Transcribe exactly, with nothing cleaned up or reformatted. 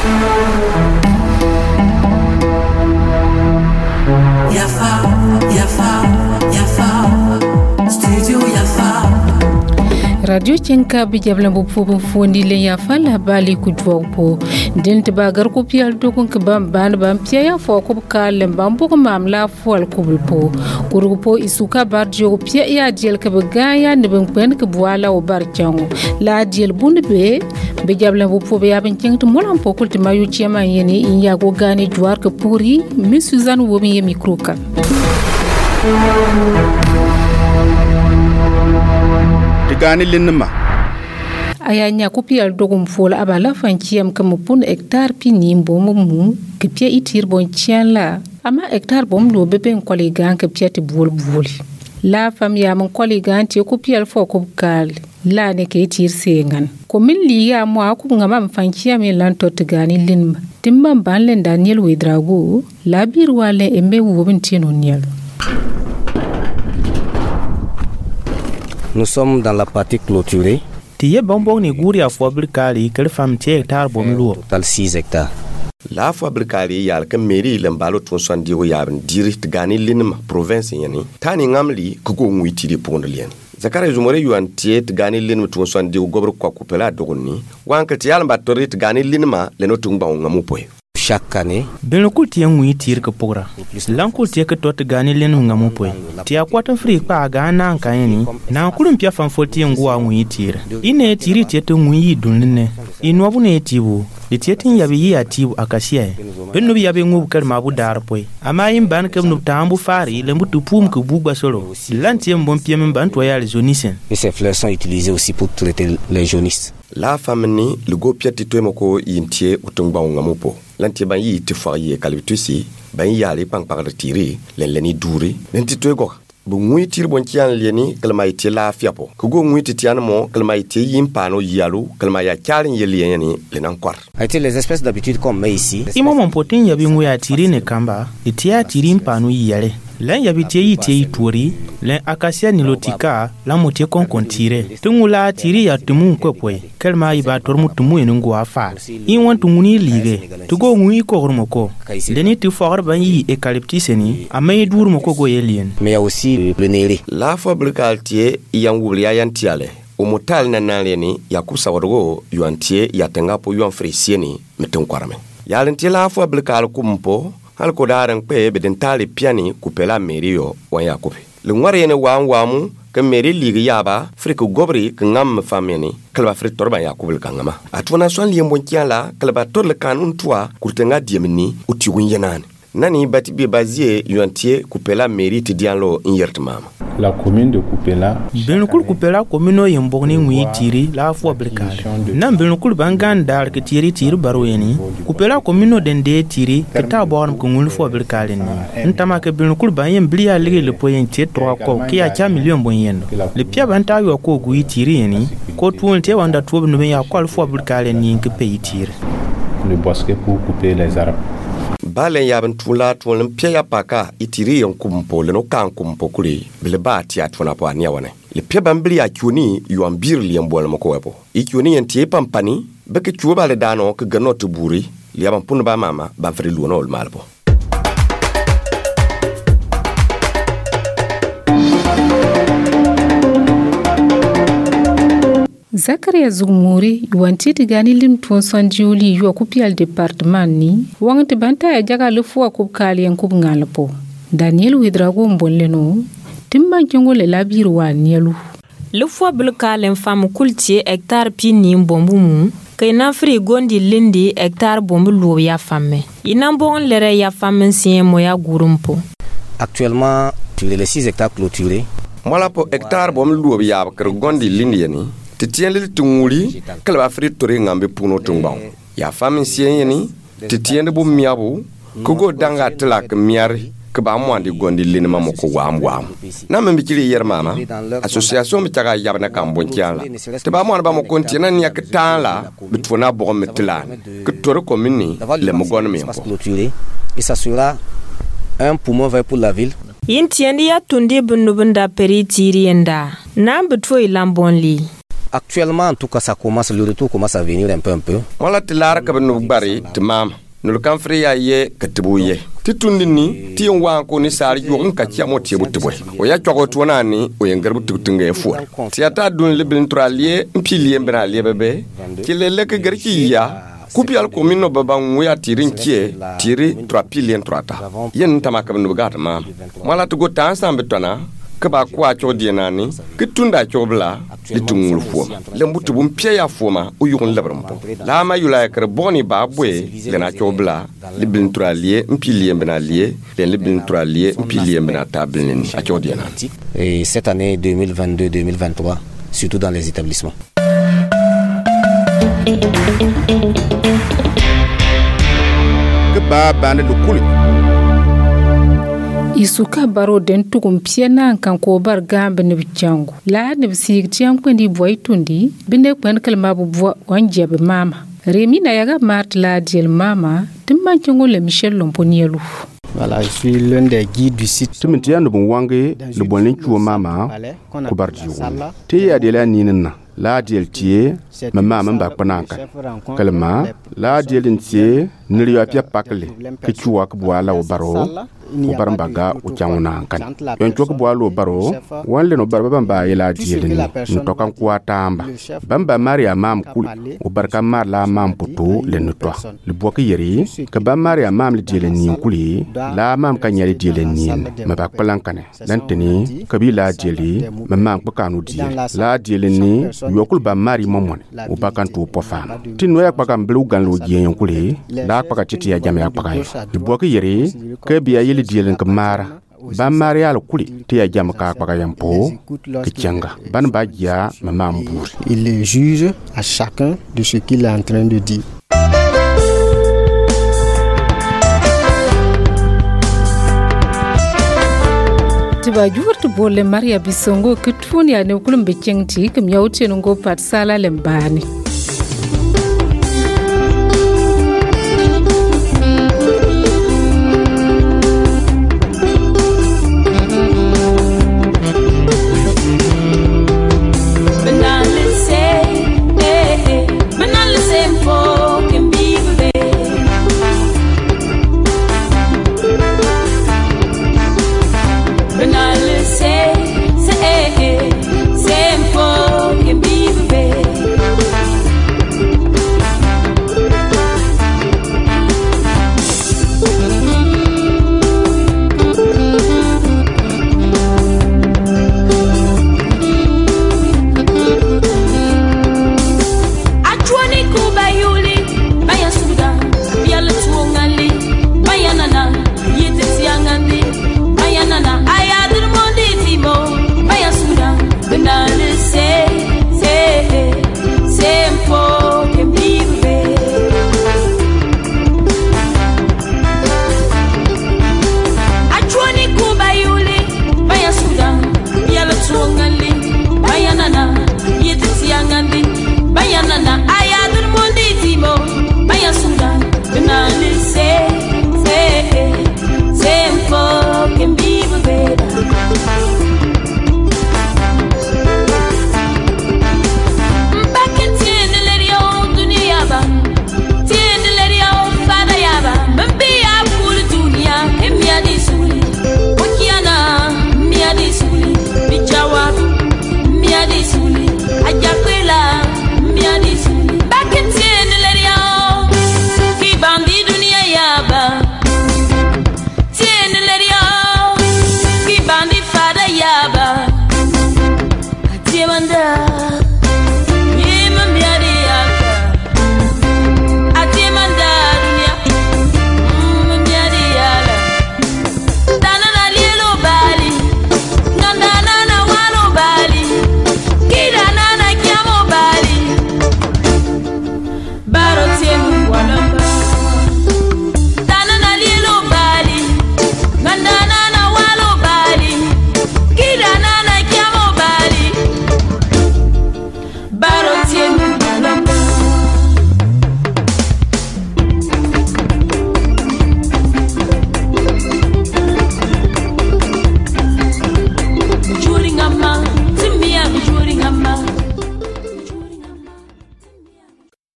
Yafa, Yafa, Yafa, Studio Yafa. Radio Chenka bijabla bupu fundi le Yafa la bali kujwapo. Dint bagar ko pial dokon ke bam ban bam pia fo ko kal bam bu mam la fol ko bulpo. Kurupo isuka barjo pia ya diel ke bagaya ne ben pen ke buala o barchango. La diel bunbe bijabla bupu be yabin chengt molam pokul te mayu chema yeni inya go gani jwar ke puri mi Suzanne womi mikroka. Tigani linma ayanya kupi al dogum fola abala fanchiam kam pun hectare pini bomu mu ke pia itir bon chiala ama hectare bom lo beben koligan ke pia ti bol bol la famia mon koligan ti kupi al fo ko kal la ne ke itir sengan ko min li ya mo aku ngama fanchiam lan to tigani linma timman ban len Daniel Wedrago la bir wale embe wobin tino niel. Nous sommes dans la partie clôturée. Tiye bonbon ni guri a fabricali quel femme tie hectare bom lo. Total six hectares. La fabricali yal ke mairie lembalo ton son diro yabn direct gani linma province yani. Tani ngamli kugo ngwiti di pondlien. Zakara zumore yuan tie gani linma ton son diro gobro kwa kupela dogoni. Wanka tial mbatorit gani linma leno tungba ngamupoy. Chaque année, ben ko tie ngui tir ke pogra lan ko tie ke tot gani len ngamu poy tia kwata fri pa ga na kan na kulum pia fan foti ngua ngui tir ine tiri tie to ngui dunne ino bu ne tibu de tie tin yabi ya tibu akasia ben no yabi ngu kar ma bu dar poy ama yin ban ke no tambu fari le mutu pum ke bu basolo lan tie mbon pia men ban to ya les jaunissent et ces fleurs sont utilisées aussi pour traiter les jaunisses. La famille le go piati to moko yintie utungba ngamupo lanti ban yi ti fa yi kalitusi ban yali pang par tiri len leni duri lenti to go bu ngui tir bon tian leni kalma iti la fiapo ko go ngui ti tian mo kalma iti yimpano yalu kalma ya kyalin yeli lenan kwar été les espèces d'habitude comme mais ici imo mon potin yabi ngui atiri ne kamba iti atiri mpano yale len yabi tie yi tie turi len akasia nilotika la motie kon kontire tungula tiri ya tumu kwepwe kelma iba tormu tumu enungu afar in want tunguni lige tugo ngui ko gormoko leni tu for ban yi eucalyptus ni amay dur moko go yelien mais il y a aussi le néré la fabricatie yangul ya yantiale o motal nanaleni yakusa wargo yuantie yatengapo yuan frisieni metun kwarame yalentie la fabrical kumpo hal ko daran pe beden tali piani kupela merio wanya kupe le ngware ne wan wamu ke meri ligi yaba friku gobri ke ngam fameni kalba frit torba ya kubul kangama atuna son liembo kiala kalba torle kanun tua kurtenga diemni uti wunyenan nani bati bi bazie yuantie kupela meri tidianlo inyertmama la commune de Coupela benukul Coupela commune yembogni ngui tiri la fabricale nan benukul bangan dar ke tiri tiri barweni Coupela commune dende tiri ke ta born ko ngul fabricale ni ntama ke benukul bayem blia ligi le poyen tie trois ko ki ya cha million boyendo le pia banta yo ko gui tiri ni ko tuon te wanda to no ya ko fabricale ni ke pays tiri le bosquet pour couper les arbres. Balen yaben tula tulen pia paka itiri yon kumpo le no kan kumpo kuli bile ba ti atuna po ania wane le pia bambli a kyuni yu ambir li mbol mako wepo ikyuni yentie pampani beke chuba le dano ke ganot buri li yaban pun ba mama ba fri luno ol malbo. Zakaria Zugmuri yuanti tigani lim tuon sanjiuli yu akupi al departement ni wangte banta ya jaga lufu akupkali yankub ngalapo Daniel Wedrago mbonleno timma jongo le labiru wa nielu lufu abulkali mfamu kultie hectare pini mbombu mu kaina fri gondi lindi hectare bombu luo ya fame inambon lere ya fame siye moya gurumpo. Actuellement sur les six hectares clôturés Mola po hectare bombu luo ya kr gondi lindi yani titien le tunguli kalba fri tori ngambe puno tungbaw ya fami sieni titien de bu miabu kugo danga tlak miari ke ba mwandi gondi lin mamo ko wam wam na me bikiri yer mama association mi taga yabna kambon tiala te ba mwanda ba mo kontina ni ak tala bitfona bo metlan ke toro komini le mo gon mi et ça sera un poumon vert pour la ville. Yin tiendi ya tundi bunubunda peri tirienda na bitfo ilambonli actuellement, en tout cas, ça commence, le retour commence à venir un peu, un peu. Wala tilara ka benu bari timam. Nul kan fri ya ye katibuye. Titundi ni ti wa ko ni sar yo ka ci amo ti butu boy. O ya chogo to na ni o yengar butu tunga fu. Ti ata dun le bin tralie mpilie mbra le bebe. Ti le le ka garki ya. Kupi al komino baba ngwe tirin kie tiri trois pilien trata. Yen tamaka benu gata ma. Wala to go tan sambe tona. Que ba kwa cho dienani que tunda cho bla li tungul foma le mbutu bum pie ya foma u yukun lebram la ma yula kre boni ba bwe le na cho bla li bin tralie mpilie mbena lie le li bin tralie mpilie mbena tablin a cho dienani. Et cette année deux mille vingt-deux deux mille vingt-trois surtout dans les établissements. Que ba bande de kuli isuka baro den tugum piena kan ko bar gambe ne bichangu la ne bisig tiam kwendi boy tundi binde kwen kalma bu bo wanje be mama remi na yaga mart la diel mama timman chungu le Michel Lomponielu. Voilà, je suis l'un des guides du site. Tu me tiens de bon wangue le bon linchu mama ko bar jiwo te ya de la ninna la diel tie mama mamba pananka kalma la diel ntie nriya pia pakle ke chuwa ko bwala o baro o barambaga o changuna kan yon chok bwalo baro wanle no barba bamba ila dielini ntokan kwa tamba bamba maria mam kul o barka mar la mam poto le notwa le boka yeri ka ba maria mam le dielini kuli la mam kan yeri dielini ma ba palankane lanteni kabila dieli mam ko kanu di la dielini yokul ba mari momone o bakan to pofa tinno yak bakam blu gan lo yen kuli la paka titi ya jam yak paka le boka yeri ka biya yeli dielen ka mara ba maria lo kuli ti ya jam ka paka yampo kichanga ban ba ya mama mbur. Il est juge à chacun de ce qu'il est en train de dire. Tiba juurtu bolle Maria Bisongo kitfuni ya ne kulum becengti kem yawte ngo pat sala lembani.